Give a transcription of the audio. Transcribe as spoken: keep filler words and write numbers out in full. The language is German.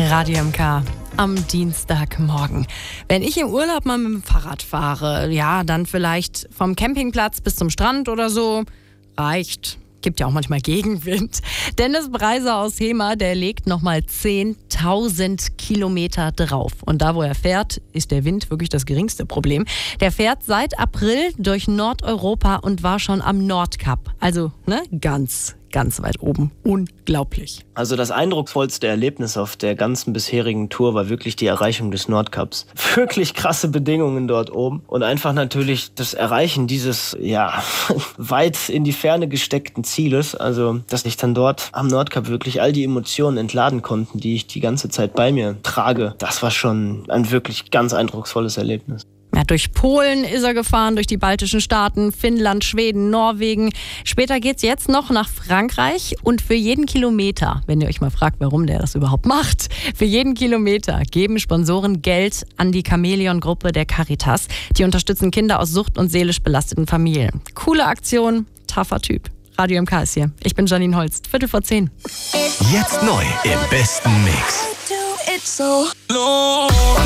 Radio M K am Dienstagmorgen. Wenn ich im Urlaub mal mit dem Fahrrad fahre, ja, dann vielleicht vom Campingplatz bis zum Strand oder so, reicht. Gibt ja auch manchmal Gegenwind. Dennis Breiser aus Hema, der legt nochmal zehntausend Kilometer drauf. Und da, wo er fährt, ist der Wind wirklich das geringste Problem. Der fährt seit April durch Nordeuropa und war schon am Nordkap. Also, ne, ganz, ganz weit oben. Unglaublich. Also das eindrucksvollste Erlebnis auf der ganzen bisherigen Tour war wirklich die Erreichung des Nordkaps. Wirklich krasse Bedingungen dort oben und einfach natürlich das Erreichen dieses, ja, weit in die Ferne gesteckten Zieles. Also, dass ich dann dort am Nordkap wirklich all die Emotionen entladen konnte, die ich die ganze Zeit bei mir trage. Das war schon ein wirklich ganz eindrucksvolles Erlebnis. Ja, durch Polen ist er gefahren, durch die baltischen Staaten, Finnland, Schweden, Norwegen. Später geht's jetzt noch nach Frankreich und für jeden Kilometer, wenn ihr euch mal fragt, warum der das überhaupt macht, für jeden Kilometer geben Sponsoren Geld an die Chamäleon-Gruppe der Caritas. Die unterstützen Kinder aus sucht- und seelisch belasteten Familien. Coole Aktion, tougher Typ. Radio M K ist hier. Ich bin Janine Holst, Viertel vor zehn. Jetzt neu im besten Mix.